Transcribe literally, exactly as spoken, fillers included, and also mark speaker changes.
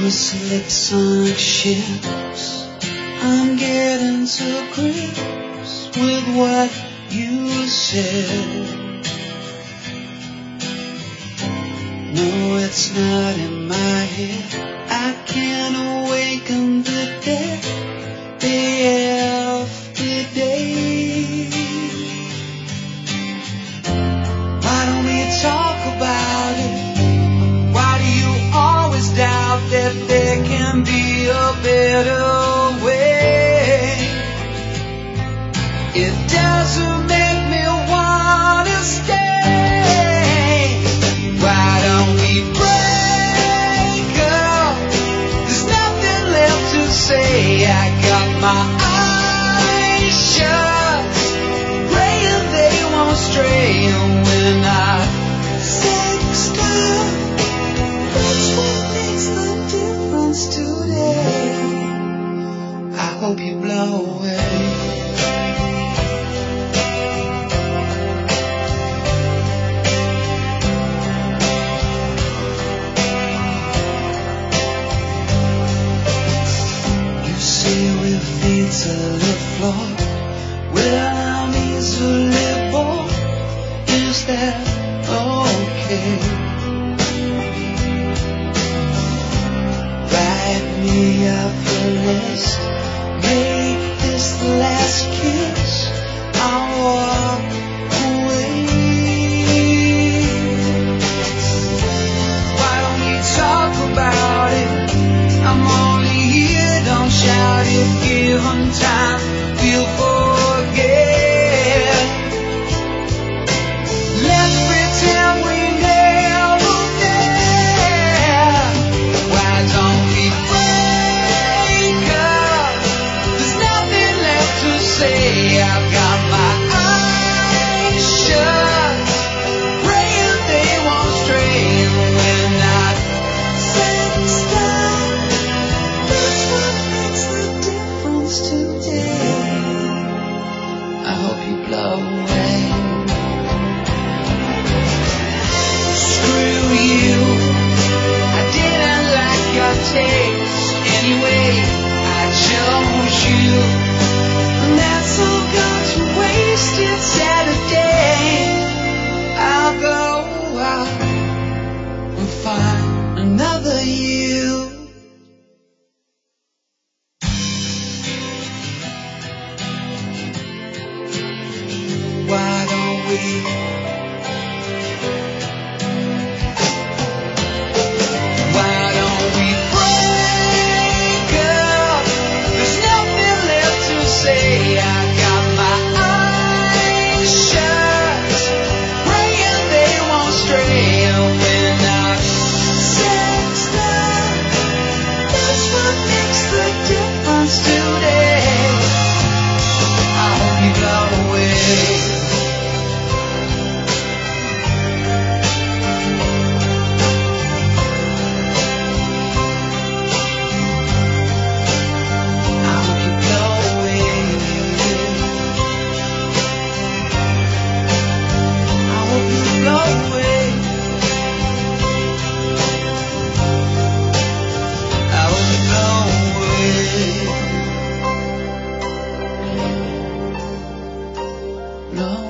Speaker 1: slick sunk ships. I'm getting to grips with what you said. No, it's not in my head. I can't awaken the dead day after day. Why don't we talk about it? Why do you always doubt that there can be a better way? It doesn't make me want to stay. Why don't we break up? There's nothing left to say. I got my eyes shut, praying they won't stray. And when I sex up, that's what makes the difference today. I hope you blow away. To the floor, well, I'm easily bored. Is that okay? Write me off your list. Make this the last kiss. I'll walk away. Why don't we talk about it? I'm only here, don't shout it. Given time, we'll forget. Let's pretend we never met. Why don't we break up? There's nothing left to say. I've got my eyes shut, praying they won't stray. When I set stop, that's what makes the difference today. I hope you blow away. Screw you, I didn't like your taste. Anyway, I chose you, and that's all gone to wasted Saturday. I'll go out and find another you. Why don't we? Why don't we break up? There's nothing left to say. I got my eyes shut, praying they won't stray. And when I sex up, that's what makes the difference today. I hope you blow away. No.